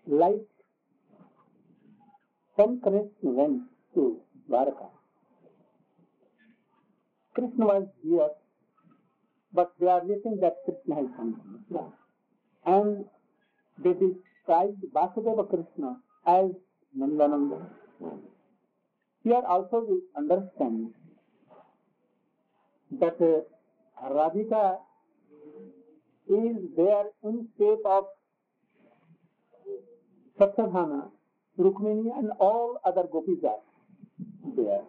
Like when Krishna went to Dwarka, Krishna was here, but they are wishing that Krishna has come to Mathura. And they described Vasudeva Krishna as Nandananda. Here also we understand that Radhika is there in shape of Satyabhama, Rukmini and all other gopis are there.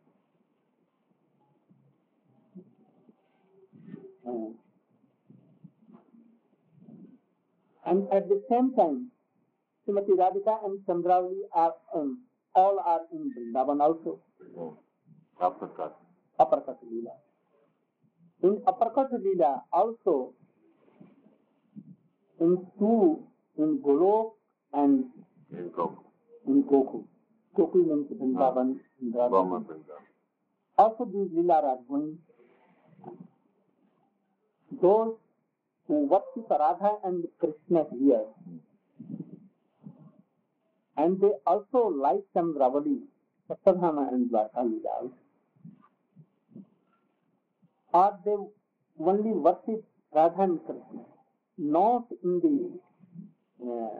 And at the same time, Srimati Radhika and Chandravali are all are in Vrindavan also. Uppercut. Uppercut Leela. In Uppercut Leela also, in Golok and In Goku. in Goku. Goku means Vrindavan. Brahma Vrindavan. Also these Leela are going. Those who worship Radha and Krishna here, and they also like Chandravali, Satyabhama and Dwarka Leela, or they only worship Radha and Krishna, not in the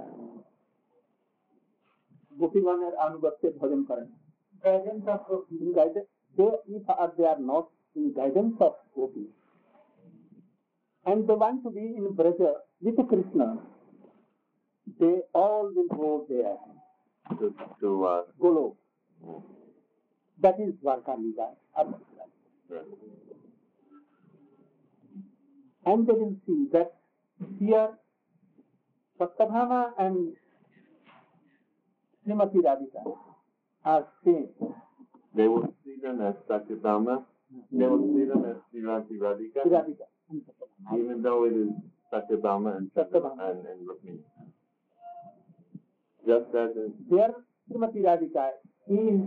Gopigan or Anubhakti Bhajan Karan. Guidance of guidance, they are not in guidance of Gopi, and they want to be in Braja with Krishna, they all will go there. To Golok. That is Dwarka Leela. Right. And they will see that here Satyabhama and Srimati Radhika are same. They will see them as Satyabhama. They will see them as Srimati Radhika. Radhika. Even though it is Satyabhama and Rukmini. Just as in Their Srimati Radhika is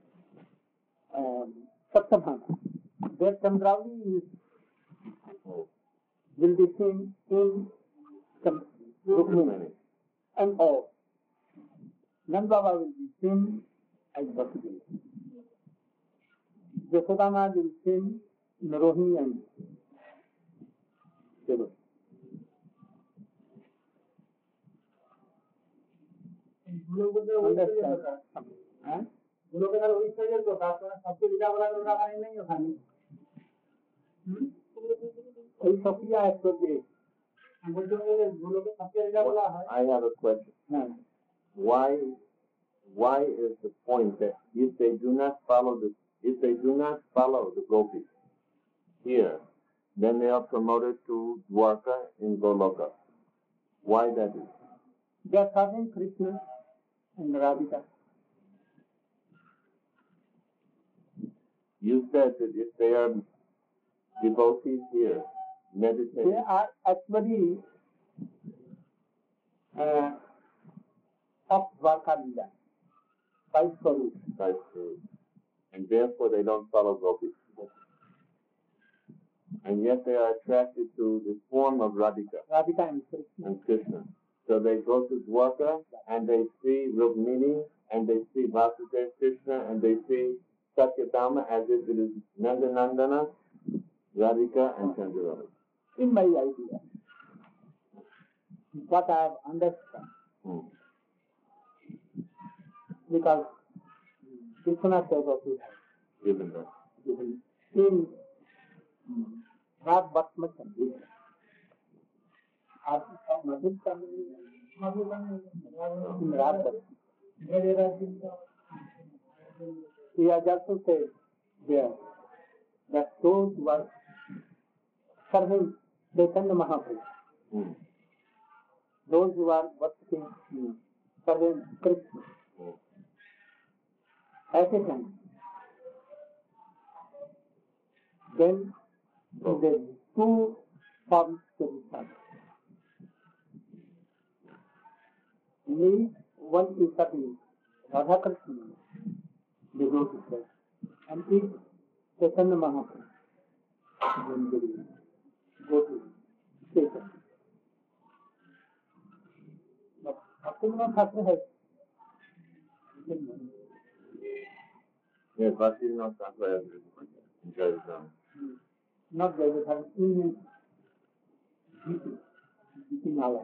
Satyabhama. Their Chandravali is will be seen in Rukmini and all. Nandbaba will be seen as Vasudeva. Yasodhama will be seen in Rohini and Devaki. I have a question. Why is the point that if they do not follow the gopis here, then they are promoted to Dwarka in Goloka? Why that is? They are serving Krishna and Radhika. You said that if they are devotees here, meditating. They are actually of Dwarka Leela, by Swarup. That's true. And therefore they don't follow gopis. And yet they are attracted to the form of Radhika Radhika and Krishna. and Krishna. So they go to Dwarka and they see Rukmini and they see Vasudeva Krishna and they see Satyabhama as if it is Nandanandana, Radhika and Chandravali. In my idea, what I have understood, because Krishna Devaki has Given that. given in Rag Bhatma Chandra. In Rag Bhatma. He has also said there that those who are serving Chaitanya Mahaprabhu, those who are worshipping serving Krishna, at a time, then there are two forms to be served. One is serving Radha Krishna, they go to church, and if Chaitanya Mahaprabhu, then they will go to Chaitanya. But of Bhaktivinoda Thakur has Yes, Bhaktivinoda Thakur has written like that. Jaivam. not Jayadhar, in Giti Mala.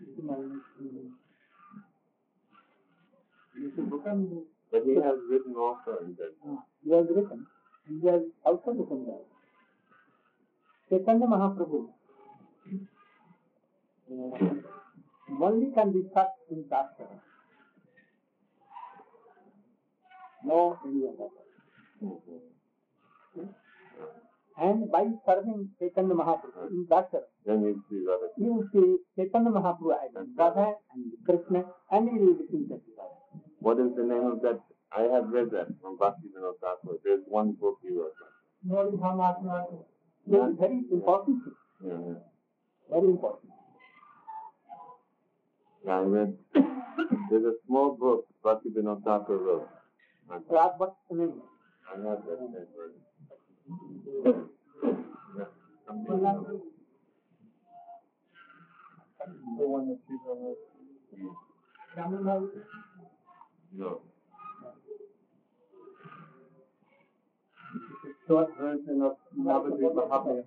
But he has written also in that. He has written. He has also written that. Chaitanya Mahaprabhu only can be touched in Shastra. No any other. And by serving Chaitanya Mahaprabhu in Shastra, Then you see Radha. you will see Chaitanya Mahaprabhu as Radha and Krishna, and you will be thinking Radha. What is the name of that? I have read that from Bhaktivinoda Thakur. There's one book he wrote. This is very important thing. Yeah. Very important. Yeah, I read. There's a small book Bhaktivinoda Thakur wrote. Rag, what's the name? I have that word. Yeah. The one that you wrote. No. Short version of Navadvip Mahaprabhu.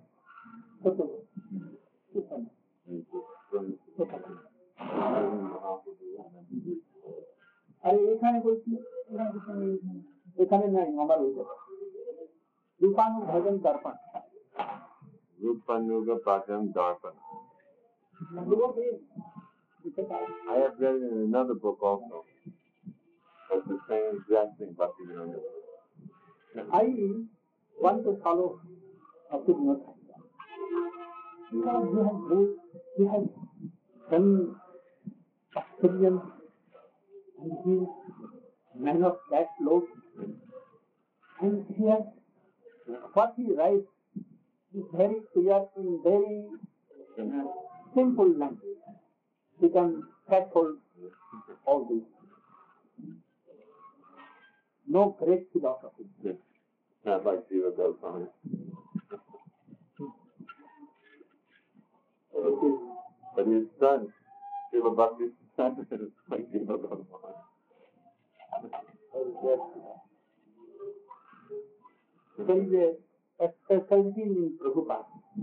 আরে এখানে বলছি এখানে নাই আমার ওই জায়গা রূপানু ভজন দর্পণ Rupanuga Bhajam Darpan. I have read it in another book also. That's the same exact thing Bhaktivinoda. I want to follow Bhaktivinoda because he has done experience and he is man of that load and he has what he writes is very clear in very simple language. He can threshold all this. No great philosophy. Not like Jiva Goswami. But his son, Srila Bhakti, is like Jiva Goswami. There is a specialty in Prabhupada.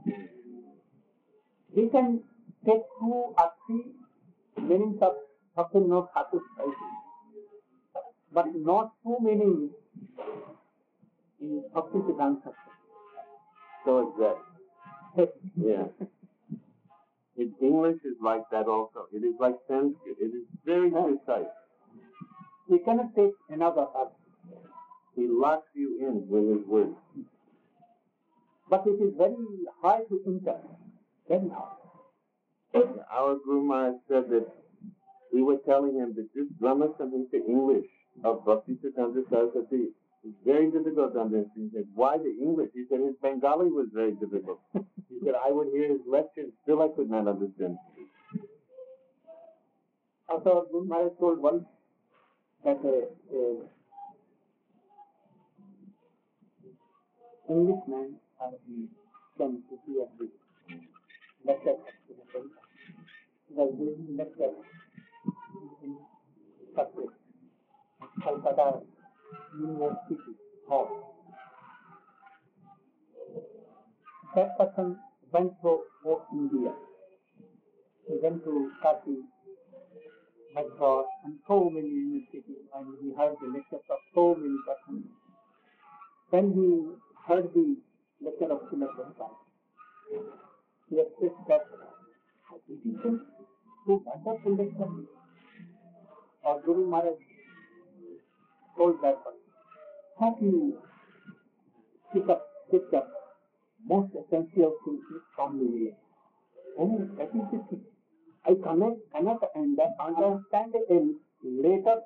We can take 2 or 3 meanings of Bhaktivinoda Thakur's writing, but not 2 meanings in Bhaktisiddhanta. So exact. Yeah. His English is like that also. It is like Sanskrit. It is very precise. We cannot take another earth, He locks you in with his words. but it is very hard to enter. Very hard. Our Guru Maharaj said that we were telling him that this Brahma Samhita English of Bhaktisiddhanta Saraswati is very difficult to understand. He said, why the English? He said his Bengali was very difficult. He said, I would hear his lectures, still I could not understand. Also, our Guru Maharaj told once that Englishman can hear the lecture. Was doing lecture in Calcutta University Hall. That person went to India. He went to Kashi, Madras, and so many universities, and he heard the lectures of so many persons. When he heard the lecture of Srila Prabhupada, he expressed that it is so wonderful lecture. Our Guru Maharaj told that person, have you picked up most essential things from the way? Oh, that is the thing. I cannot understand it later.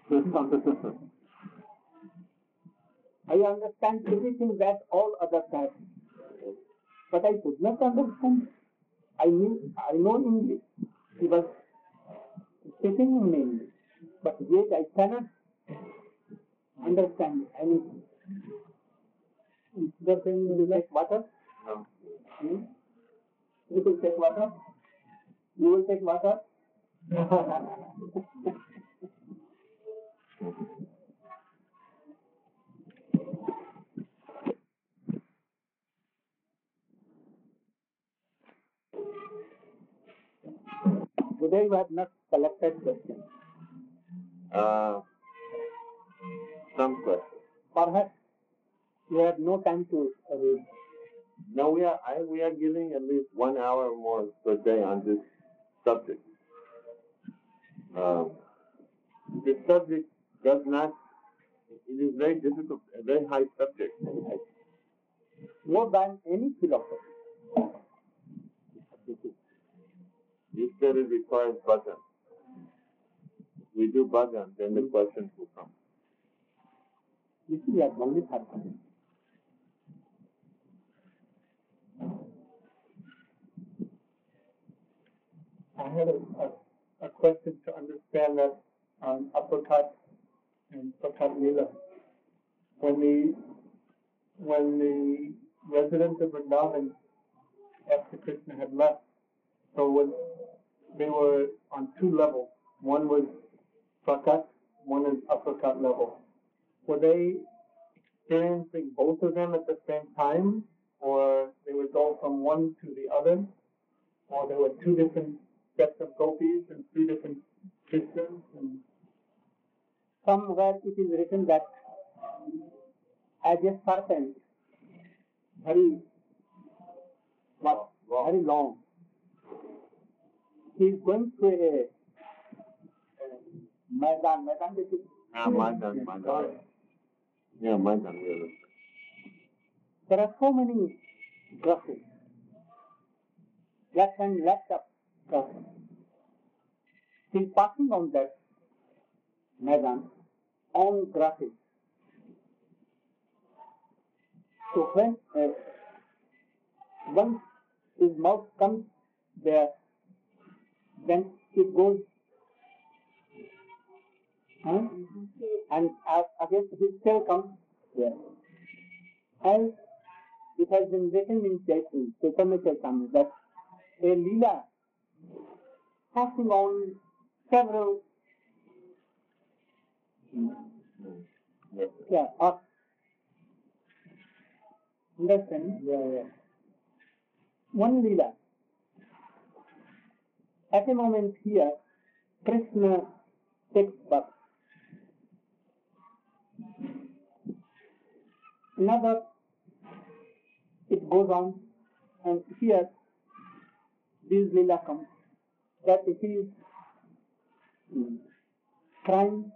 I understand everything that all others have, but I could not understand. I know English. He was speaking in English, but yet I cannot understand anything. Instead of saying, "Will you take water?" No. You will take water. You will take water. Today you have not collected questions. Some questions. Perhaps you have no time to read. No, we are giving at least 1 hour more per day on this subject. This subject does not. It is very difficult, a very high subject. More than any philosophy. You said it requires bhajan. We do bhajan, then the questions will come. This is like only happening. I had a question to understand that uppercut and uppercut lila. When the residents of Vrindavan, after Krishna had left, they were on two levels. One was prakat, one is uppercut level. Were they experiencing both of them at the same time, or they would go from one to the other, or there were two different sets of gopis and two different Krishnas? Somewhere it is written that as a serpent, very long, he is going to a Maidan. Maidan. Yeah, Maidan. Really. There are so many grasses, left and left up grasses. He is passing on that Maidan on grasses. So when once his mouth comes there, then it goes, and again his tail comes there. As it has been written in Chaitanya Charitamrita that a lila passing on several understand? One lila. At a moment here, Krishna takes birth. Another, it goes on, and here, this lila comes, that he is crying,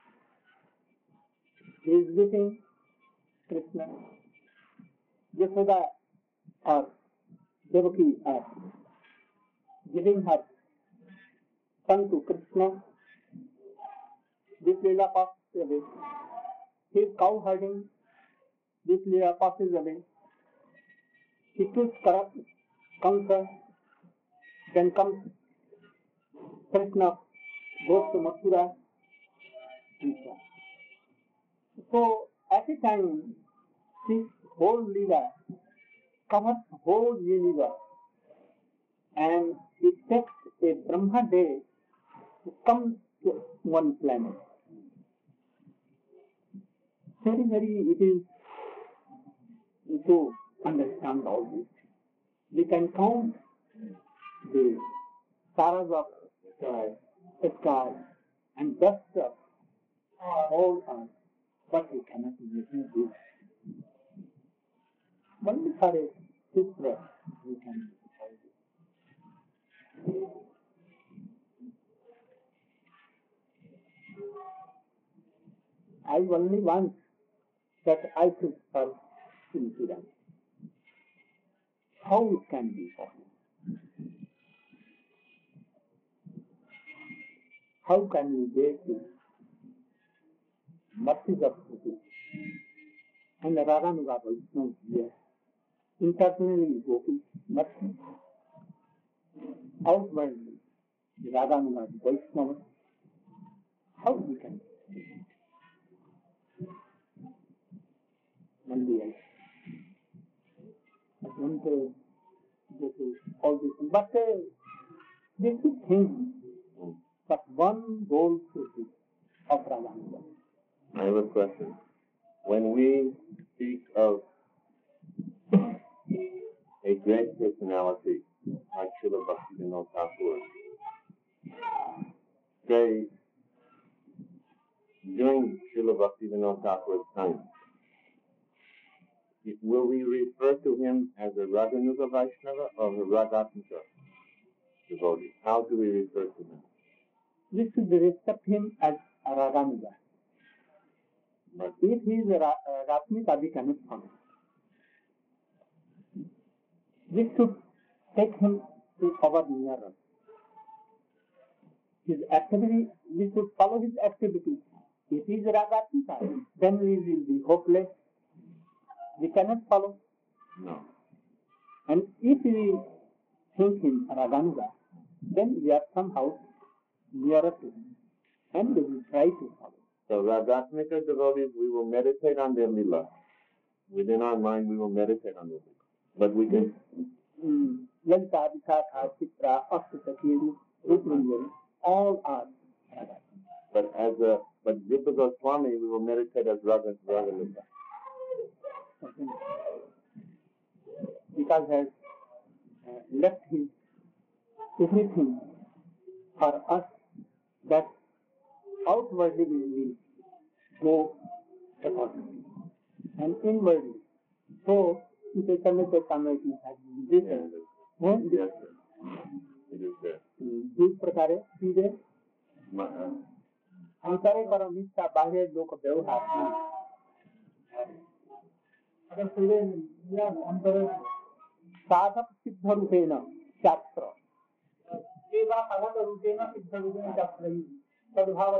he is weeping, Krishna. Yashoda or Devaki are giving her son to Krishna. This lila passes away. He is cow herding. This lila passes away. He kills Kamsa. Then comes Krishna, goes to Mathura. So at a time, this whole lila covers whole universe, and it takes a Brahma day to come to one planet. Very, it is to understand all this. We can count the stars of the sky and dust of all earth, but we cannot imagine this. Only for a sutra we can decide it. I only want that I should serve incident. How it can be possible? How can we bear the mercies of Krishna and the Radhanuga Vaishnavas here? Internally Gopi mercy, outwardly the Radhanuga Vaishnavas. How we can only I want to go to all this, but basic things but one goal should be of Ramanuja. I have a question. When we speak of a great personality like Srila Bhaktivinoda Thakur, say, during Srila Bhaktivinoda Thakur's time, will we refer to him as a Raganuga Vaishnava or a Ragatmika devotee? How do we refer to him? We should respect him as a Raganuga. But if he is a Ratmika, we cannot follow. We should take him to our mirror. His activity, we should follow his activity. If he is a Ragatmika, then we will be hopeless. We cannot follow. No. And if we think him a Raganuga, then we are somehow nearer to him. And we will try to follow. So Ragatmika devotees, we will meditate on their lila. Within our mind, we will meditate on their lila. But we can... Lalita, Vikaka, Chitra, Astasaki, Rukmanyari, all are Ragatmika. But Jiva Goswami, we will meditate as Raganuga. Because has left his everything for us, that outwardly we will go accordingly, and inwardly. So, Chaitanya Charitamrita has this. Yes, sir. It is there. जिस प्रकार सीधे अंतरे परमिष्ठा बाह्य लोक व्यवहार अगर सीधे अंतर साधक सिद्ध रूपेण शास्त्र सेवा साधक रूपेण सिद्ध रूपेण शास्त्र सद्भाव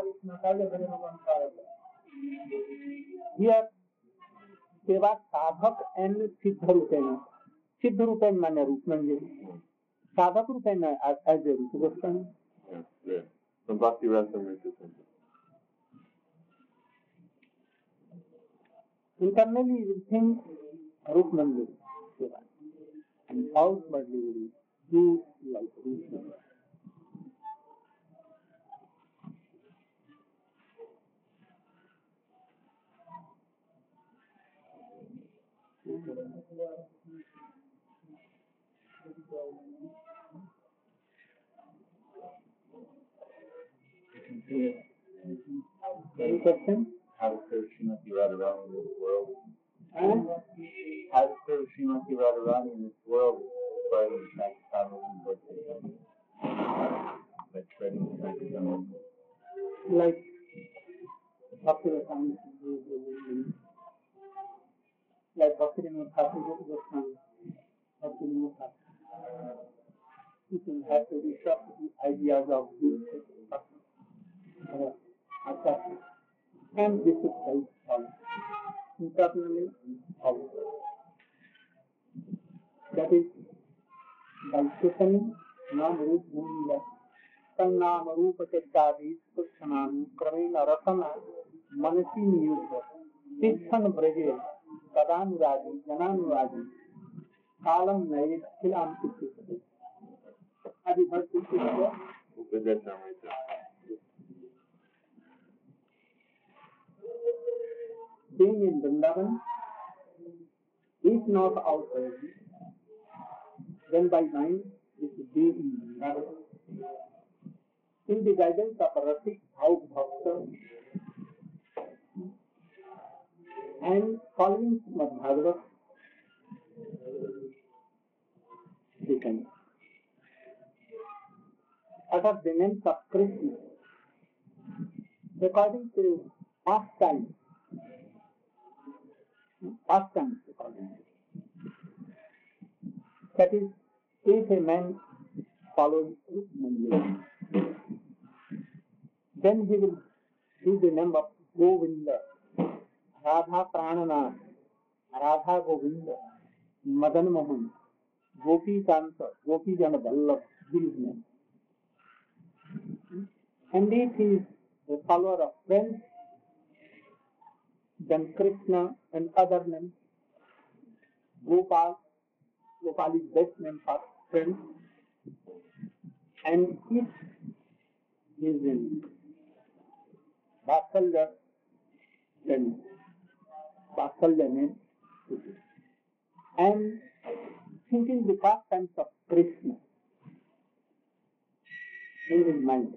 here सेवा साधक and सिद्ध रूपेण माने रूप मंजरी साधक रूपेण as a Rupa Goswami. Yes, yes. From Bhakti Rasamrita Sindhu. Internally we will think Rup Manjari Seva, and outwardly we will do like Rup Manjari. Any question? How to serve Srimati Radharani in this world? And How to serve Srimati Radharani in this world is by the Sankirtan and Bhakti. Like spreading the Sankirtan. like Bhakti like Bhakti Goswami, Bhakti people have to disrupt the ideas of this and this is help all internally also. That is by questioning Nam Rup Bhumila Sannam Rupa Chaddadi Sukshanam Kramena Rasana Manasi Niyuddha Tishan Braje Sadanuradi Jananuradi Kalam Naid Kilam Tikkita. Have you heard this before? Being in Vrindavan is not outwardly, then by mind it should be in Vrindavan. In the guidance of Rasik Bhav Bhakta and following Srimad Bhagavatam, we can utter the names of Krishna according to pastime according to. That is, if a man follows Rup Manjari, then he will use the name of Govinda, Radha Prananath, Radha Govinda, Madan Mohan, Gopi Kanta, Gopi Jana Vallabh, his name. And if he is a follower of friends, then Krishna and other names, Gopal is best name for friends. And if he is Vatsalya and Vatsalya means and thinking the pastimes of Krishna in his mind.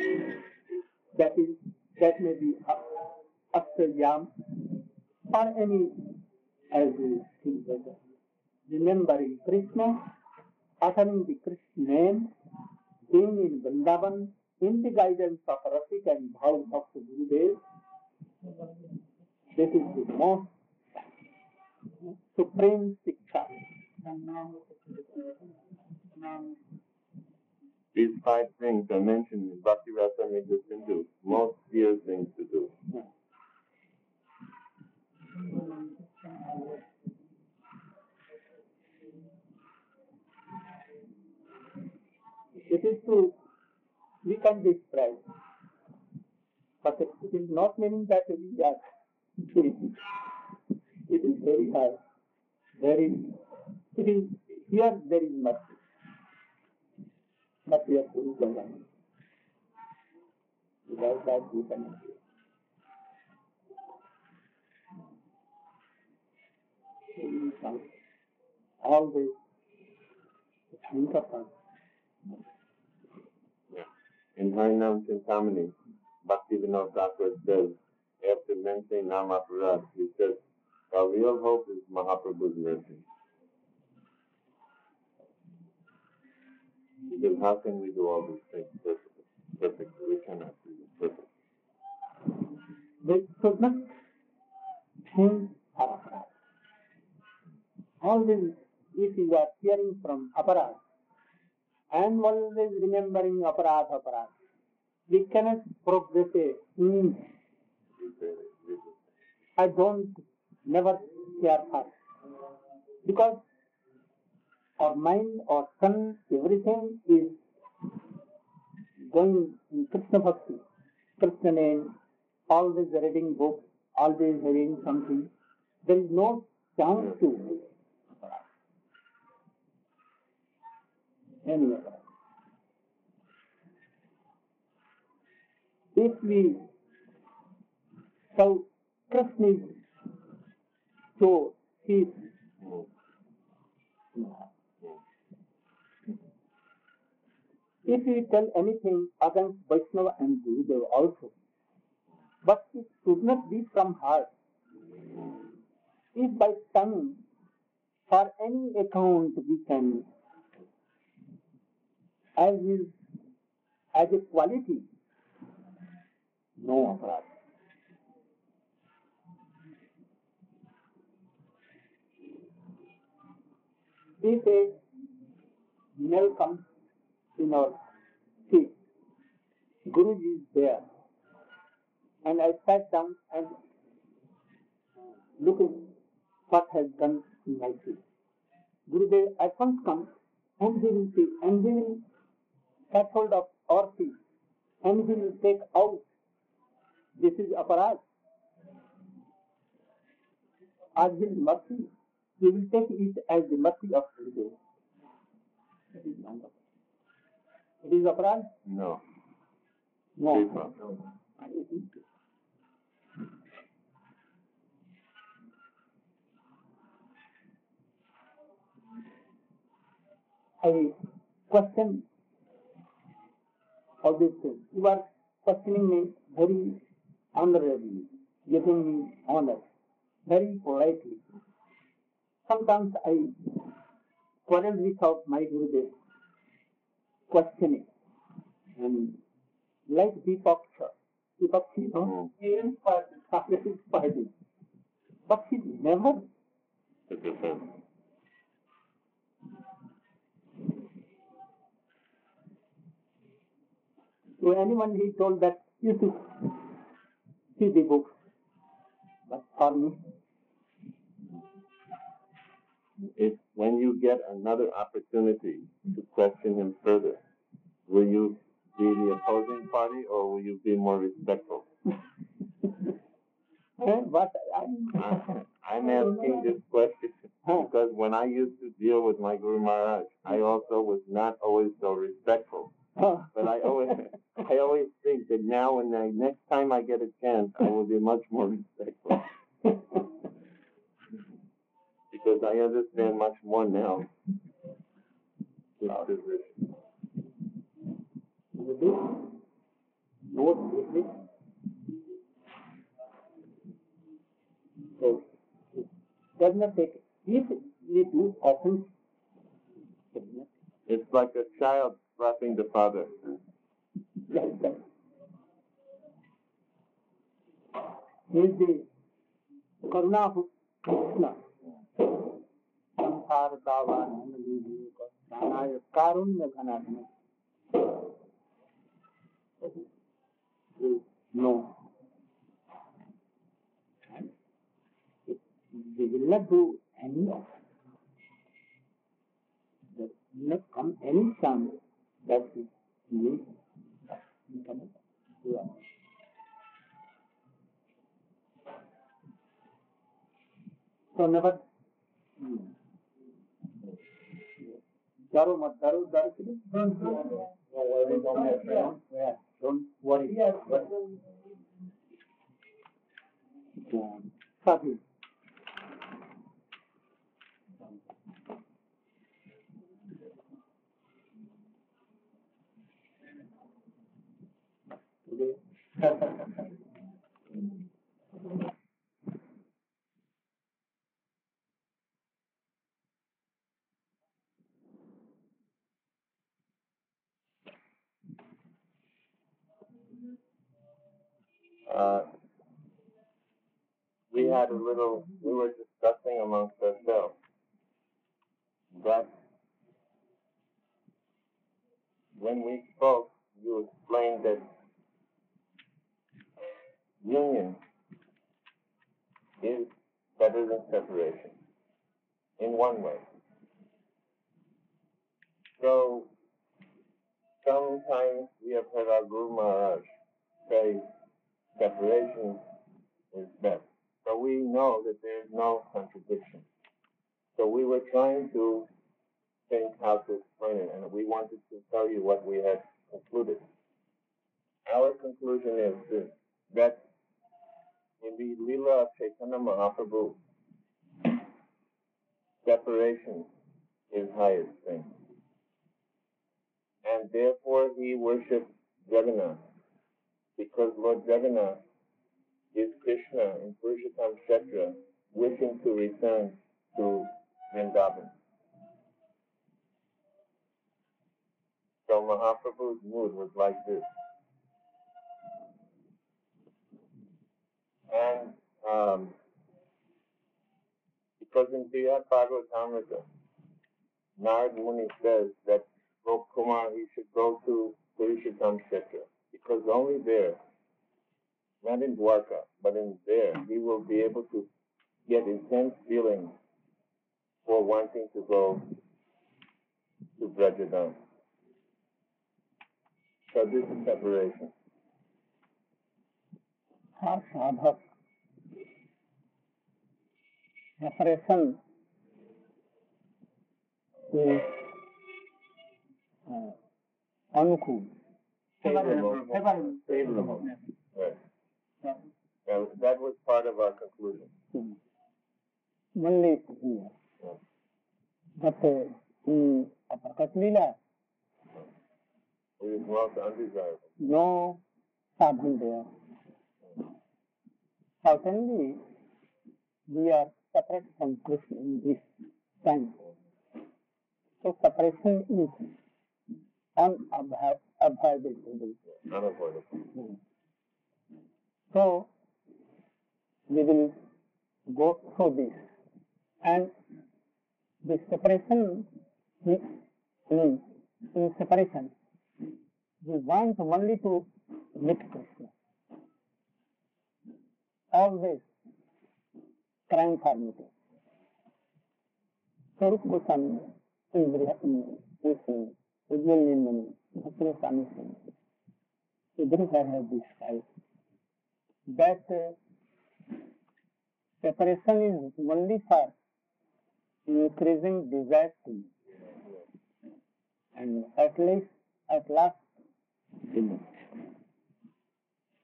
That may be Astaryam or any as we think better. Remembering Krishna, uttering the Krishna name, being in Vrindavan, in the guidance of Rasik and Bhav Bhakta Gurudev, this is the most supreme Siksha. These 5 things are mentioned in Bhakti Rasamrita Sindhu, most dear things to do. It is to, we can describe, but it is not meaning that we are doing it. It is very hard. It is, here there is mercy. But we are Guru Bhagavan. Without that we cannot do it. So we can always think of us. Yeah. In Harinam Chintamani, Bhakti Vinod Thakur says, after mentioning Namaparad, he says, our real hope is Mahaprabhu's mercy. Because how can we do all these things perfectly? We cannot do it perfectly. They should not think of aparad. Always, if you are hearing from aparad, and always remembering aparad, we cannot progress I don't never care for. Because our mind, our sun, everything is going in Krishna Bhakti, Krishna name, always reading books, always having something. There is no chance to any other. If we so Krishna is so he if we tell anything against Vaishnava and Gurudev also, but it should not be from heart. If by tongue, for any account we can, as a quality, no aparad. If a male comes in our seat, Guruji is there, and I sat down and looking what has done in my seat. Gurudev at once comes and he will see, and he will catch hold of our feet, and he will take out. This is aparad. As his mercy, he will take it as the mercy of Gurudev. It is not aparad. It is aparad? No. No. I question all these things. You are questioning me very honorably, giving me honor, very politely. Sometimes I quarrel without my Gurudev, questioning. And like Deepaksha, no? Even party. But he never to anyone he told that you should see the book. But for me, if when you get another opportunity to question him further, will you be the opposing party or will you be more respectful? But I'm asking this question because when I used to deal with my Guru Maharaj, I also was not always so respectful. But I always think that now and the next time I get a chance, I will be much more respectful. Because I understand much more now. His position. So, it does not take, if we do often, It's like a child slapping the father. like that. Is the Karuna of Krishna. संसार दावा नानाय कारुण्य घनात्मक. No. They will not do any of it. There will not come any chance that we will become pure. So never Daru mat daru daru. Don't worry. Sadhu. We were discussing amongst ourselves that when we spoke, you explained that union is better than separation in one way. So sometimes we have heard our Guru Maharaj say separation is best. So we know that there is no contradiction. So we were trying to think how to explain it, and we wanted to tell you what we had concluded. Our conclusion is this, that in the Leela of Chaitanya Mahaprabhu, separation is highest thing. And therefore he worshipped Jagannath, because Lord Jagannath is Krishna in Purushottam Kshetra, wishing to return to Vrindavan. So Mahaprabhu's mood was like this. And because in Brihad Bhagavatamrita, Narad Muni says that Gop Kumar, he should go to Purushottam Kshetra, because only there, not in Dwarka, but in there, he will be able to get intense feeling for wanting to go to Brajadam. So this is separation. हाँ साधक separation is अनुकूल. Favorable. Right. Now, that was part of our conclusion. Only here. But in Prakat Leela, It is most undesirable. no sadhan there. Certainly, we are separate from Krishna in this sense. So separation is unavoidable. Unavoidable. So we will go through this, and the separation means in separation we want only to meet Krishna. Always crying for meeting. Swarup Goswami is Ujjain Bhakti Swami everywhere have this type. That separation is only for increasing desire to meet. And at last, diminish.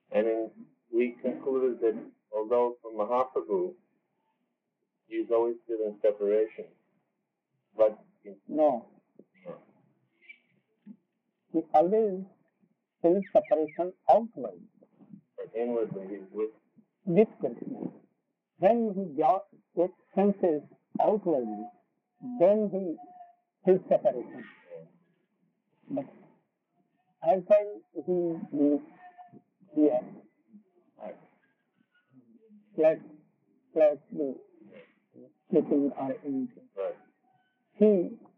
And we concluded that although for Mahaprabhu, he's always still in separation, but No. He always feels separation outward inwardly he's with Krishna. When he gets senses outwardly, then he feels separation. But outside he is here. Flatly sleeping or anything. right. He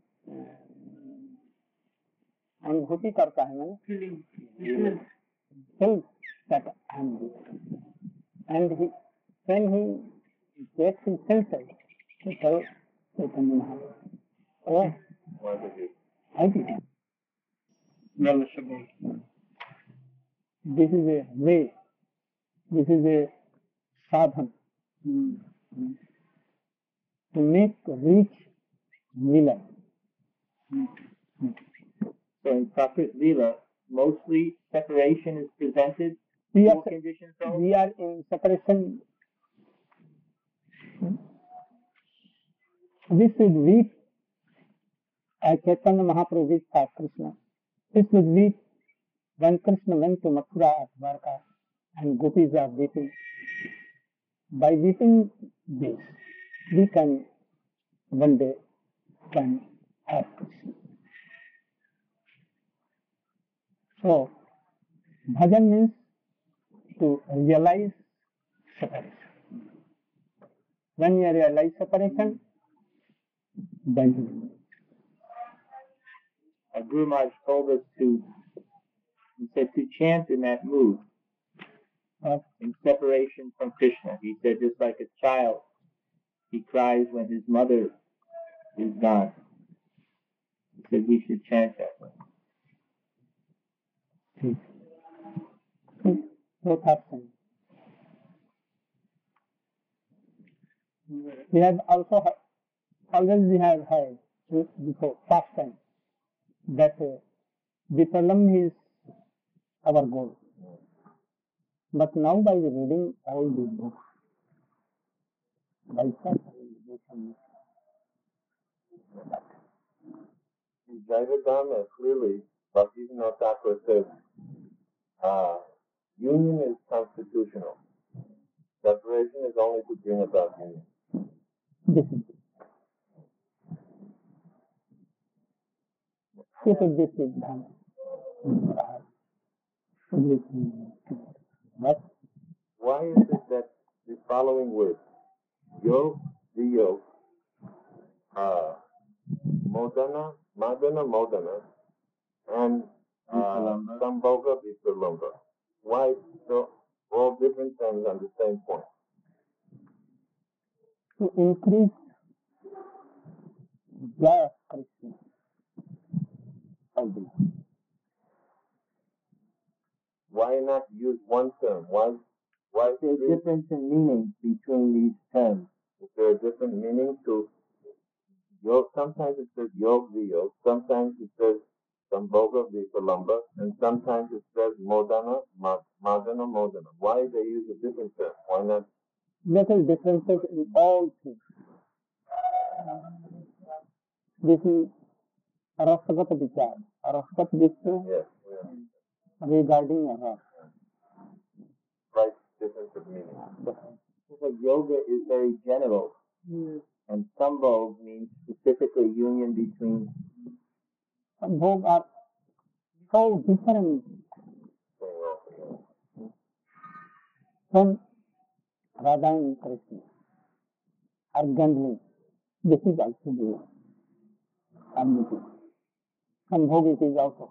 अनुभूति करता है ना feels that I am this. And when he gets his senses, he tells Chaitanya Mahaprabhu, oh, Why did you? I did it. This is a way, this is a sadhan to make reach Leela. So in Prakrit Leela, mostly separation is presented We in are, conditioned souls. we are in separation. This is weak as Chaitanya Mahaprabhu with Krishna. This is weak when Krishna went to Mathura, Dwarka, and gopis are weeping. By weeping this, we can one day can have Krishna. So, bhajan means to realize separation. When you realize separation, then you will. Guru Maharaj told us he said to chant in that mood, in separation from Krishna. He said just like a child, he cries when his mother is gone. He said we should chant that way. Both are same. We have also always we have heard before past time that Vipalam is our goal. But now by reading all these books, by such In Jaiva clearly, Bhaktivinoda Thakur says, union is constitutional. Separation is only to bring about union. this is this Siddhanta. But Why is it that the following words, yog, viyog, modana, modana, and sambhoga, vipralamba, why so all different terms on the same point? to increase joy of Krishna. Why not use one term? Why There's a difference in meaning between these terms. is there a different meaning to yog? Sometimes it says yog viyog, sometimes it says sambhoga vipralamba, and sometimes it says modana, modana. Why they use a different term? Why not? Little differences in all things. This is Rasagat Vichar. Rasagat Vichar Yes, yeah. regarding Rasa. Slight difference of meaning. So yoga is very general, and sambhog means specifically union between. Some bhog are so different from Radha and Krishna. Are gambling. This is also the community. Some bhog it is also.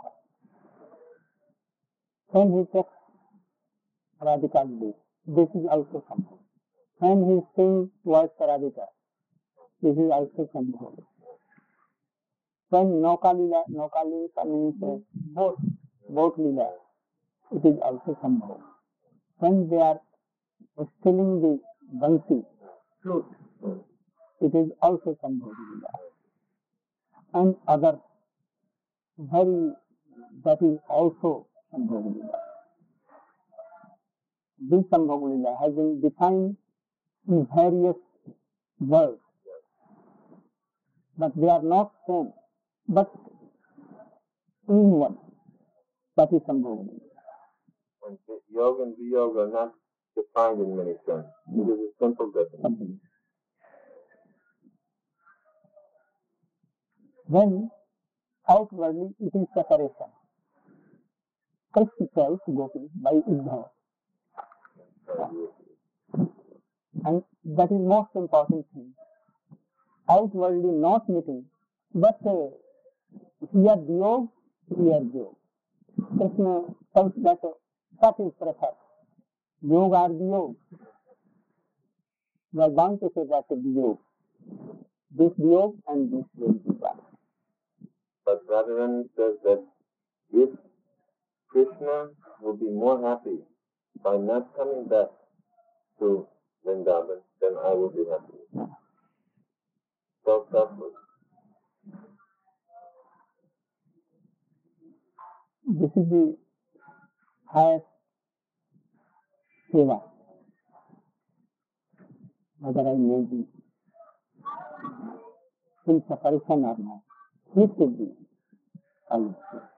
When he takes Radhika Dev, this is also sambhog. When he sings towards Radhika, this is also sambhog. When Nauka Lila means boat Lila, it is also sambhog. When they are stealing the bansi, flute, it is also sambhog Lila. And other, that is also sambhog Lila. this Sambhava Lila has been defined in various words, but they are not same, but in one. That is Sambhava Lila. And yoga and viyoga are not defined in many terms. It is a simple definition. When outwardly it is separation. Krishna tells Gopi by Uddhava. And that is most important thing. Outwardly not meeting, but here Diyog, here Diyog. Krishna tells that what is preferred, Yog or Diyog. We are bound to say that Diyog. This Diyog and this will be one. But Radharani says that if Krishna will be more happy by not coming back to Vrindavan, then I will be happy. So selfless. This is the highest seva. Whether I may be in separation or not, it should be always.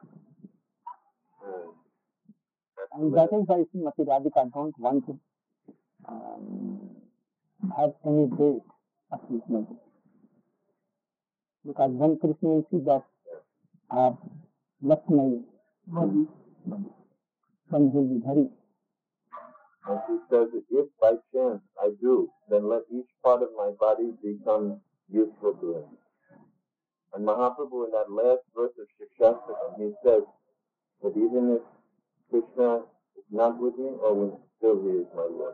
And that is why Srimati Radhika don't want to have any date of his marriage. Because when Krishna will see that Lakshmi body, then he will be very. And she says that if by chance I do, then let each part of my body become useful to him. And Mahaprabhu in that last verse of Shikshastakam, he says that even if Krishna is not with me, or when still he is my Lord.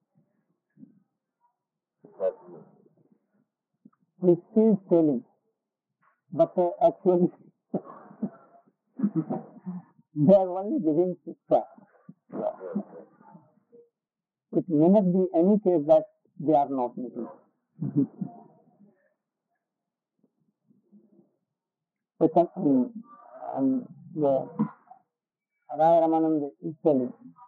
He is telling, but actually they are only giving Shiksha. It may not be any case that they are not meeting. The Raya Ramananda is telling,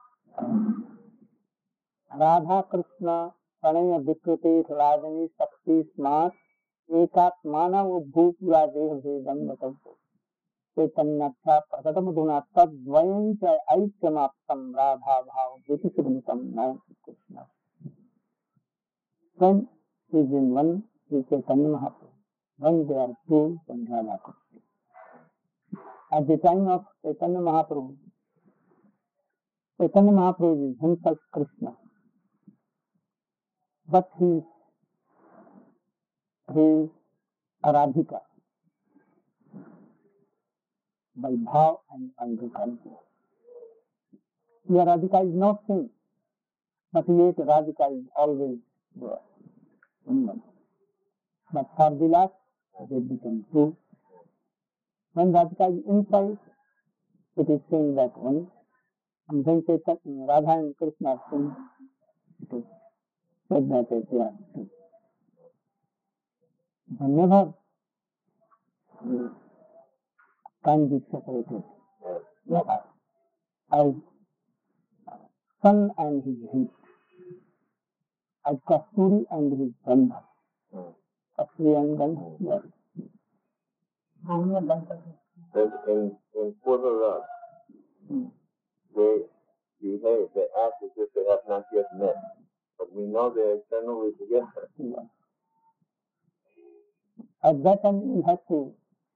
Radha Krishna Pranaya Vikriti Rajani Shakti Smart Ekatmana Bhupura Deha Vedam Vatanto Chaitanyatha Prakatamuduna Tadvayam Aikyamaptam Radha Bhav Vitisudamitam Nayam Krishna. When he is in one, he is Chaitanya Mahaprabhu. When they are two, then Radha Krishna. At the time of Chaitanya Mahaprabhu is himself Krishna. But he is a Radhika by Bhav and Andhikanta. Here Radhika is not seen, but yet Radhika is always there in one. But for the last, they become two. When Radhika is inside, it is seen that one. And when Radha and Krishna are seen, it is said that they are two. Whenever can be separated, as sun and his heat, as Kasturi and his Gandha. Kasturi and Gandha, yes. In Purvaraj, they behave, they act as if they have not yet met. But we know they are eternally together. Yeah. At that time, we have to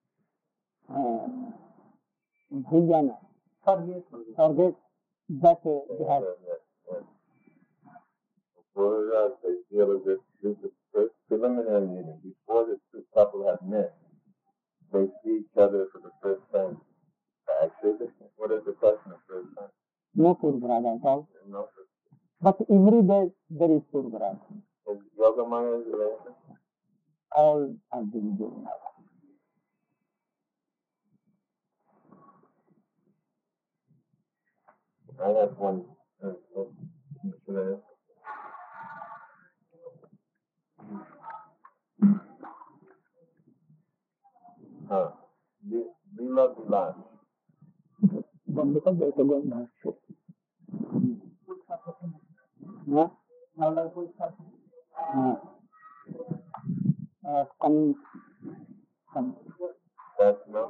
forget that they have. Purvaraj, they feel as if this is the first preliminary meeting. Before the two couple have met, they see each other for the first time. Actually, what is the question of first time? No Purvaraj at all. No. But every day there is Purvaraj. Is Yoga Maya related? All are being given out. I have one. Should I ask? Lila Vilas. Because they are going to Yeah. Some. That's no.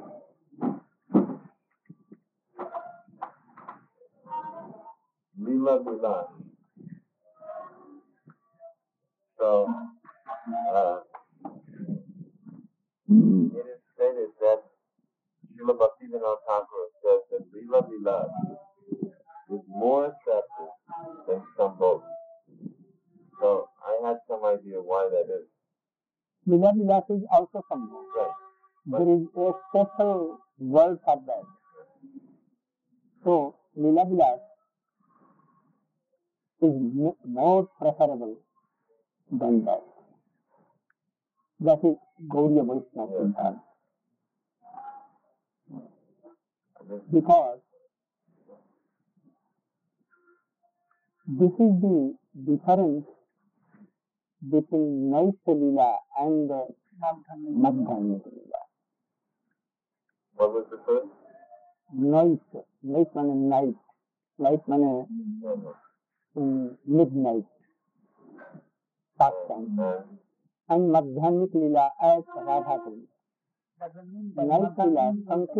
Lila Bila. So, it is stated that Srila Bhaktivinoda Thakur says that Lila Bila is more attractive than Sambhog. So, I had some idea why that is. Lila Vilas is also Sambhog. Right. There is a special word for that. So, Lila Vilas is more preferable than that. That is Gaudiya Vaishnava Siddhanta. Because this is the difference between Naisya Lila and Madhyamika Lila. What was the first? Naisya means night. Night means midnight. Pastime. And Madhyamika Lila as Radha Kund. Night Lila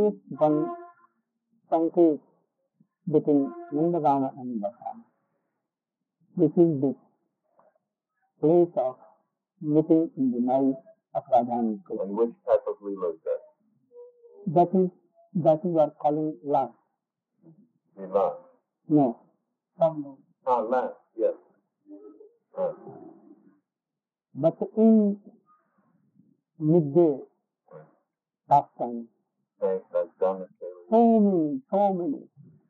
Sanket between Nandagama and Bhattama. This is the place of meeting in the night of Radha and Krishna. And which type of Leela is that? That is what calling last. Leela. No. Last, yes. But in midday pastime, Thanks, that's done. so many.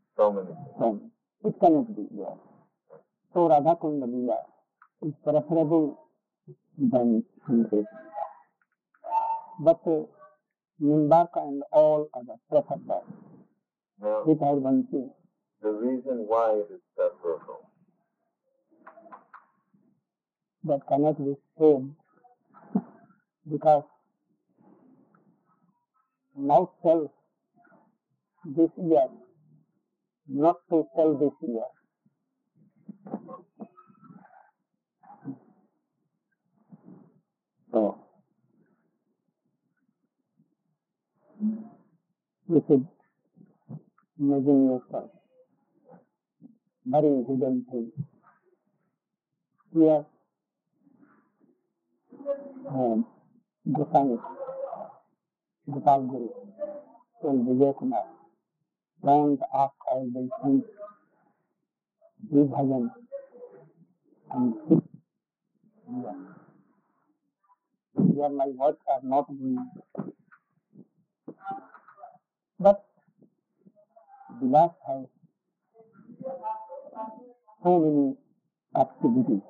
It cannot be there. So Radha Kunda Leela is preferable than Sanket. But Nimbarka and all others prefer that. Now, It has one thing. the reason why it is preferable. That cannot be said because now self this year, not to sell this year. So, you should imagine yourself very hidden thing. Here, Goswami, Gopal Guru, told Vijay Kumar, don't ask all these things, do bhajan and sit here. Here my words are not going. But Vilas has so many activities.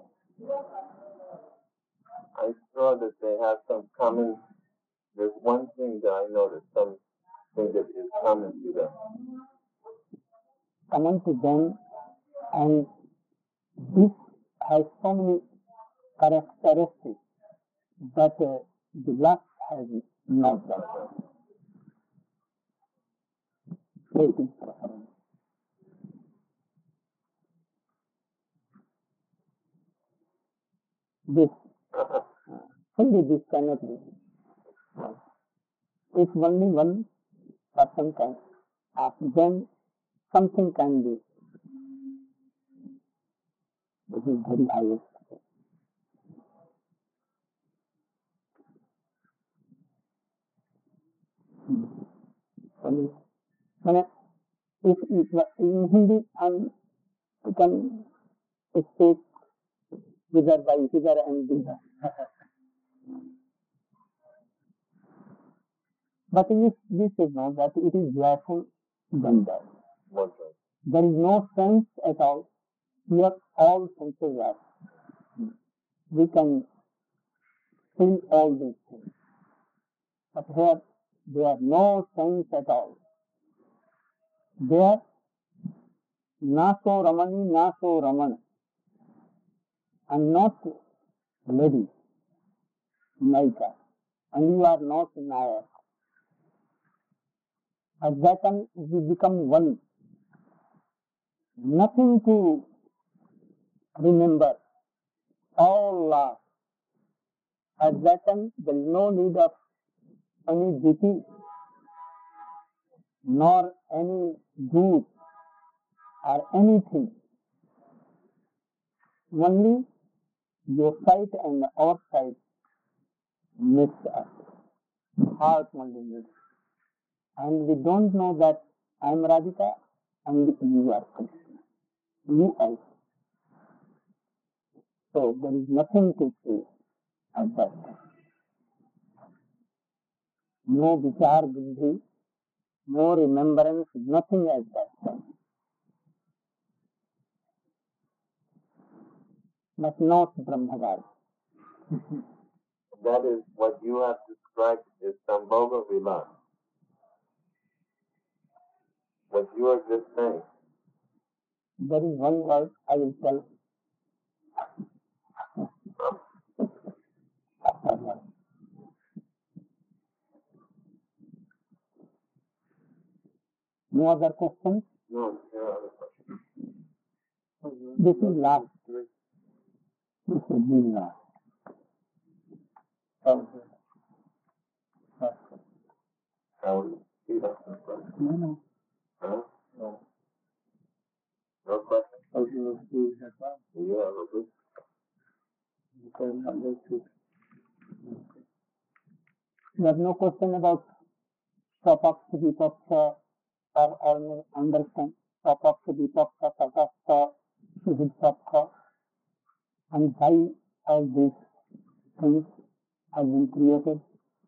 I saw that they have some common, there's one thing that I noticed, something that is common to them. Common to them, and this has so many characteristics that Vilas has not done. It is preference. This, only this cannot be. If only one person can ask, then something can be. This is very highest. If in Hindi, you can speak whither by whither and whither. But this is not that it is joyful than that. There is no sense at all. Here all senses are. We can feel all these things. But here there are no sense at all. There, naso ramani, naso raman. I'm not lady, Naika, and you are not Nayak. At that time we become one. Nothing to remember all laws. At that time, there is no need of any duty, nor any good or anything. Only your sight and our sight meets us. Heart only meets. And we don't know that I am Radhika and you are Krishna. You also. So there is nothing to say at that time. No vichar buddhi, no remembrance, nothing at that time. But not Brahmavadi. That is what you have described as Sambhoga Vilas. What you are just saying. There is one word I will tell. No other questions? No, there are other questions. This is last. This is the last. Okay. No. Huh? No. No question? Okay. You have a book? You have no question about Sapaksa, Vipaksa, or all understand Sapaksa, Vipaksa, Tatastha, Suhidpaksa, and why all these things have been created?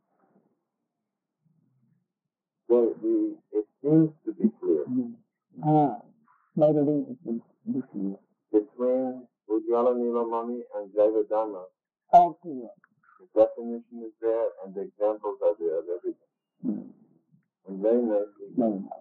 It seems to be clear. By reading it will be clear. Between Ujjvala Nilamani and Jaiva Dharma, All clear. the definition is there and the examples are there of everything. And very nicely. Very nice.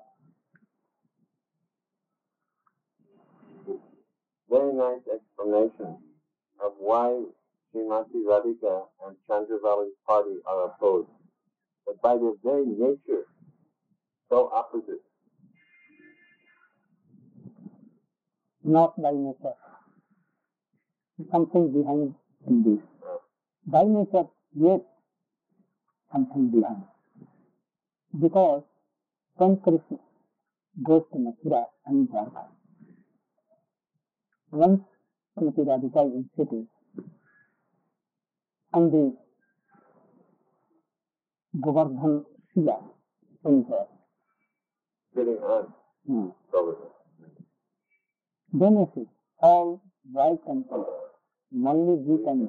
Very nice explanation of why Srimati Radhika and Chandravali's party are opposed. But by their very nature, so opposite. Not by nature. Something behind in this. By nature, yes, something behind. Because when Krishna goes to Mathura and Dwarka, once Srimati Radhika is in city, and the Govardhan Shila in her, Sitting on Govardhan. then you see all white and color, only wheat and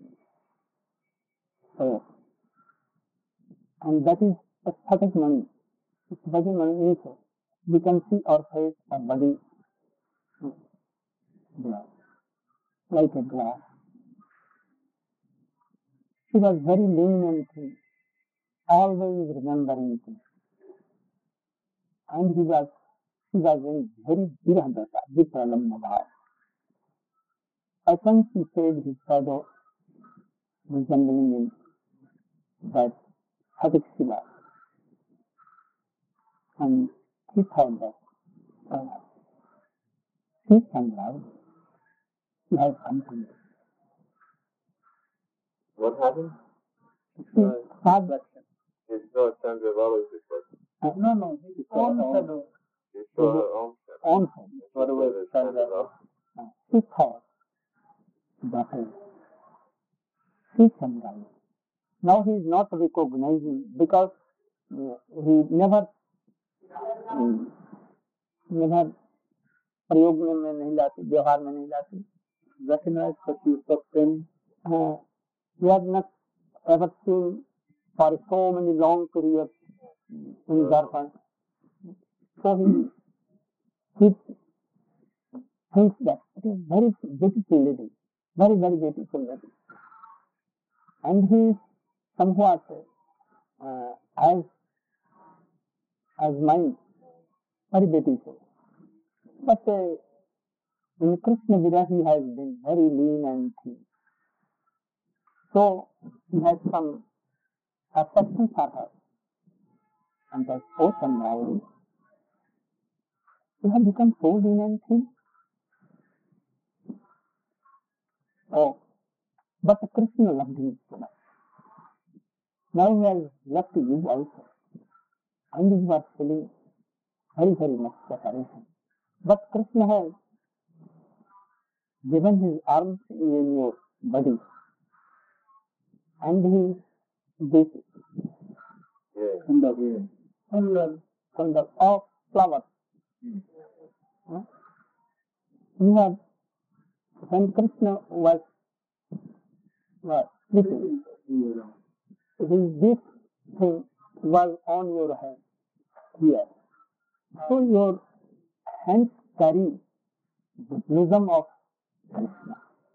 so, and that is aesthetic money. Aesthetic money means we can see our face, our body, like a glass. She was very lean and thin, always remembering things. And she was in very Virahadasa, Vipralam Bhav. I think she said his shadow resembling in that Hadik Shiva. And he thought that she can love, she has something. What happened? She had that. He saw Chandravali's reflection. No, his own shadow. He saw her own shadow. On him. What was Chandravali? He thought that she can love. Now he is not recognizing because he never प्रयोग में नहीं लाती, व्यवहार में नहीं लाती. Recognize that you sustain. We have not ever seen for so many long periods in Jharkhand. So he thinks that it is very beautiful lady, very, very beautiful lady. And he is somewhat as mine, very beautiful. But in Krishna Vida he has been very lean and thin. So he has some affection for her. And that's so Chandravali. He has become so lean and thin. Oh, but Krishna loved him so much. Now he has left you also, and you are feeling very, very much separation. But Krishna has given his arms in your body, and he is this kunda of flowers. Huh? You have, when Krishna was sleeping, this thing was on your hand here. So your hands carry the bosom of Krishna.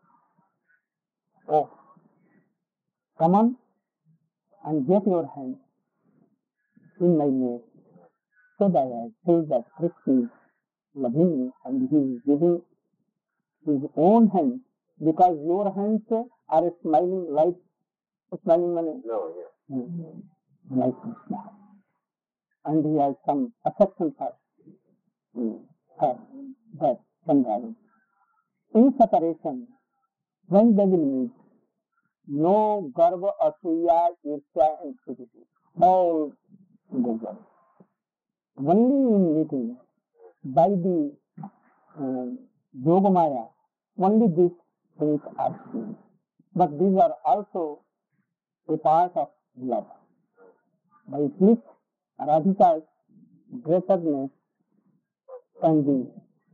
Oh, come on and get your hand in my neck, so that I feel that Krishna is loving me and he is giving his own hands, because your hands are smiling like smiling money. No, yeah. Like Krishna. And he has some affection for her, that Chandrali. In separation, when they will meet, no garva, asuya, irsya and stupidity. All goes away. Only in meeting, by the Yogamaya, only these things are seen. But these are also a part of love, by which Radhika's greatness can be.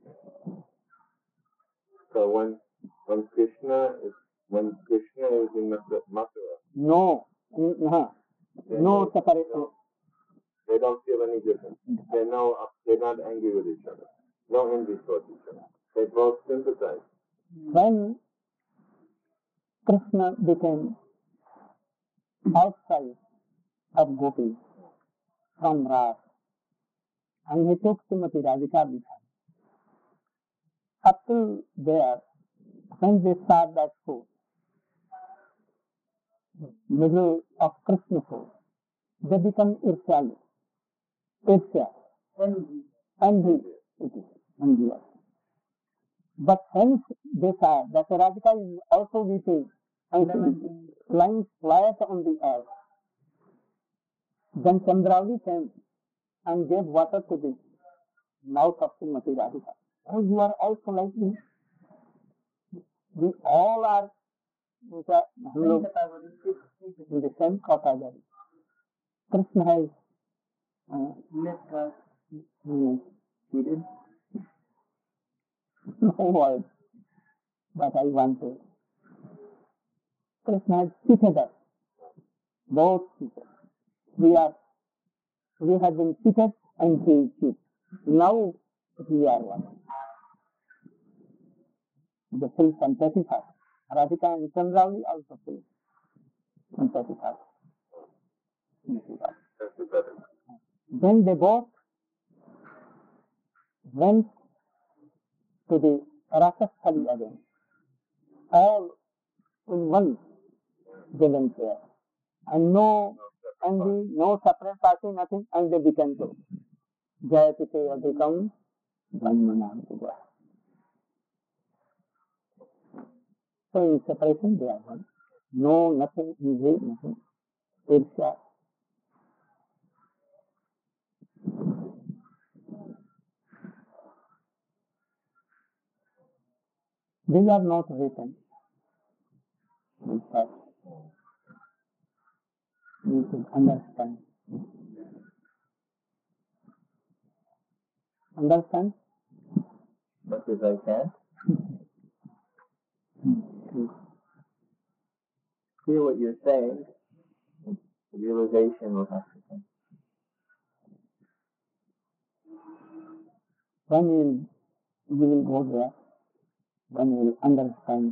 So when Krishna is in Mathura, No separation. they don't feel any difference. They're not angry with each other. No envy towards each other. They both sympathize. When Krishna became outside of Gopi from Ras, and he took Srimati Radhika with him. Up till there, when they saw that food, middle of Krishna food, they become Irsya, envy, envy. But hence they saw that Radhika is also weeping and lying flat on the earth. Then Chandrali came and gave water to the mouth of Srimati Radhika. Oh, you are also like me. We all are in the same category. Krishna has cheated. No word, but I want to. Krishna has cheated us. Both cheated. We have been cheated and he is cheated. Now we are one. The full sympathy heart. Radhika and Chandrali also full sympathy heart. Then they both went to the Rakasthali again. All in one they went there. And no envy, no separate party, nothing, and they became two. Jayati Adhikam Brahmanam Tuva. So in separation they are one. No, nothing, envy, nothing. Irsya. These are not written. In fact, you should understand. Understand? Much as I can. Hear what you're saying. The realization will have to come. When you will go there, when you will understand.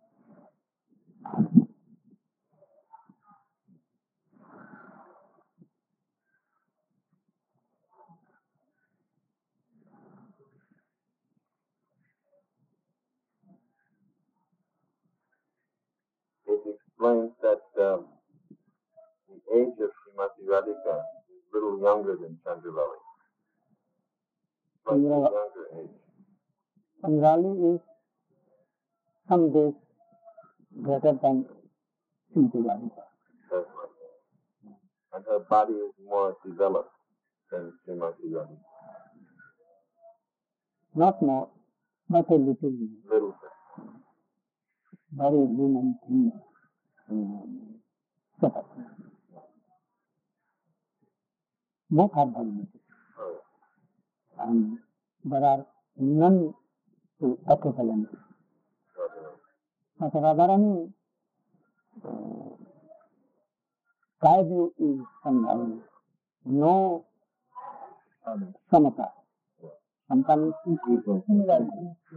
It explains that the age of Srimati Radhika is a little younger than Chandralali. Slightly younger age. Chandrali is some days greater than Srimati Radhika. That's right. And her body is more developed than Srimati Radhika. Not more, but a little more. Little bit. Very lean and thin setup. Both are very beautiful. Oh, And there are none to equivalent. yeah. But Radharani, sky view is sometimes no samata. Sometimes similarity.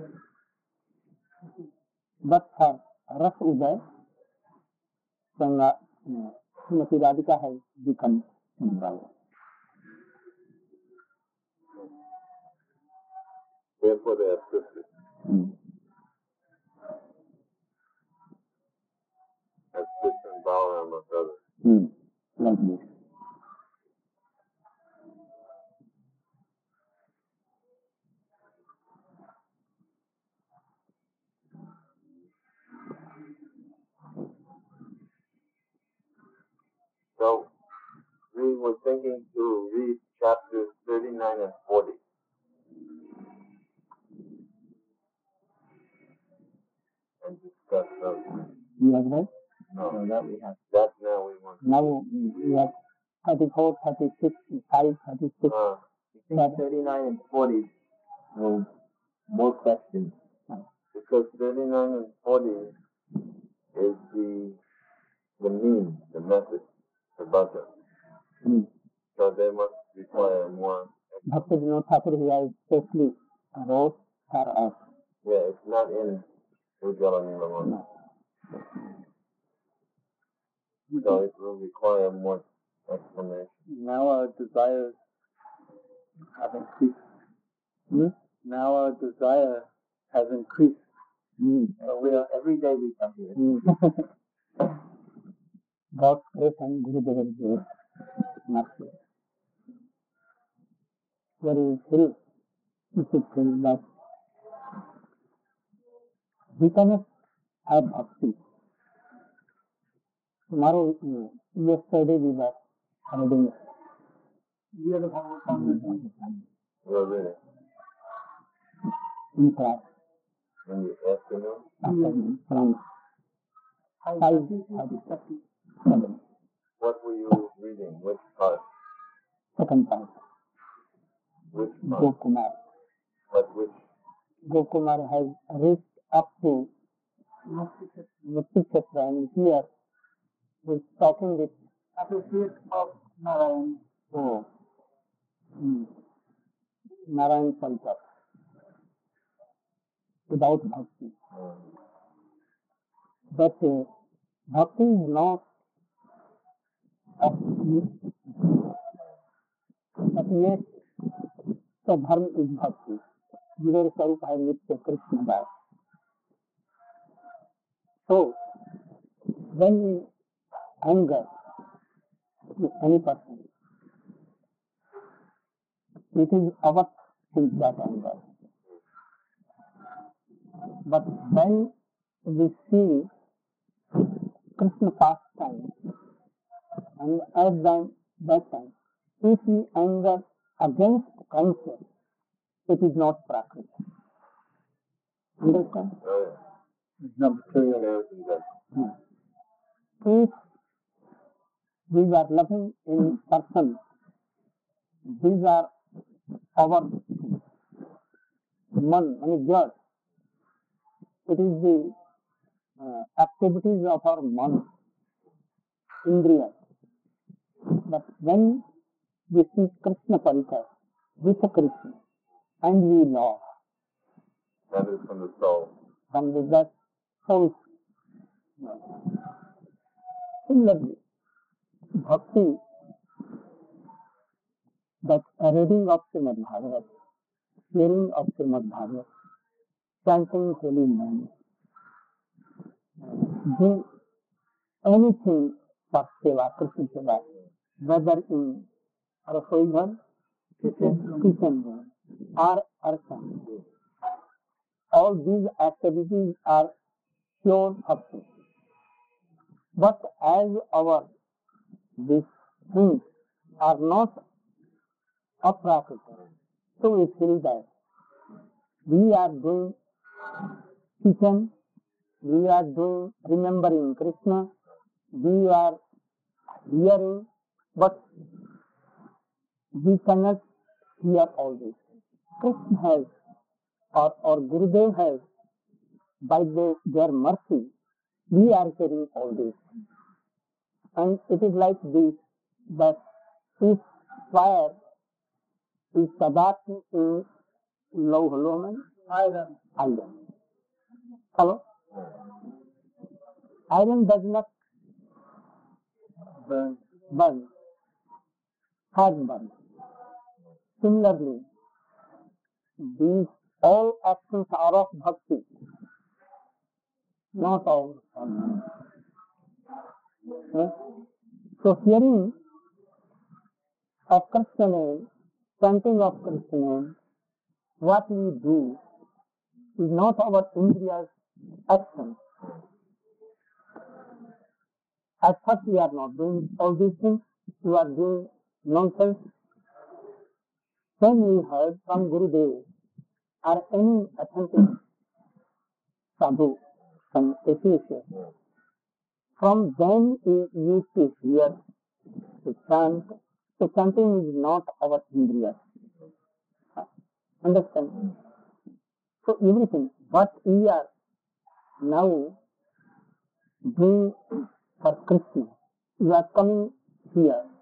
But for Ras Uday, Srimati Radhika has become symbol. Therefore, they have sisters. As Krishna and Balaram are brothers. Like this. So, we were thinking to read chapters 39 and 40. And discuss those. You have read? No, that we have. that now we want to Now we have 34, 36, 5, 36. I think 39 and 40 will more questions. because 39 and 40 is the means, the method, the bhakti. So they must require more. Bhakti Vinod Thakur, he has specially wrote for us. Yeah, it's not in Ujjvala Nilamana. No. So it will require more explanation. Now our desires have increased. Now our desire has increased. So we are, every day we come here. God's grace and Gurudeva's grace. Mercy. Very feel, you should feel that we cannot have bhakti. Tomorrow, yesterday we were reading Well, really, in class in the afternoon, from 5:37. what were you reading? Which part? Second part. Which part? Gokumar. But which? Gokumar has reached up to Mukti and here he's talking with associate of Narayan. Oh. Narayan Shankar. Without bhakti. But bhakti is not but yet the dharma is bhakti. Jivar Sarup hai Nitya Krishna Das. So, when we anger any person, it is our thing that anger. But when we see Krishna pastime, and at that time, if we anger against counsel, it is not prakriti. Understand? Oh, yeah. It's not material. There's and that. If we are loving in person, these are our man, blood. It is the activities of our man, Indriya. But when we see Krishna Parikar with Krishna and we love That is from the soul. from that soul. Similarly, bhakti, that reading of Srimad Bhagavad, hearing of Srimad Bhagavad, chanting holy names, do anything for seva, Krishna seva, whether in Rasoi kitchen room, or arsan. All these activities are pure bhakti. But as these things are not aprakrita, so we feel that we are doing kitchen, we are doing remembering Krishna, we are hearing, but we cannot hear all this. Krishna has, or Gurudev has, by their mercy, we are hearing all this. And it is like this, that if fire is sabaki in low man, iron. Hello? Iron does not burn, has burned. Similarly, these all actions are of bhakti, not of karma. So hearing of Krishna name, chanting of Krishna name, what we do is not our Indriya's action. At first we are not doing all these things, we are doing nonsense. Then we heard from Gurudev or any authentic sadhu, some atheist. From then we used to hear, to chant. So chanting is not our Indriya. Understand? So everything, what we are now doing for Krishna, we are coming here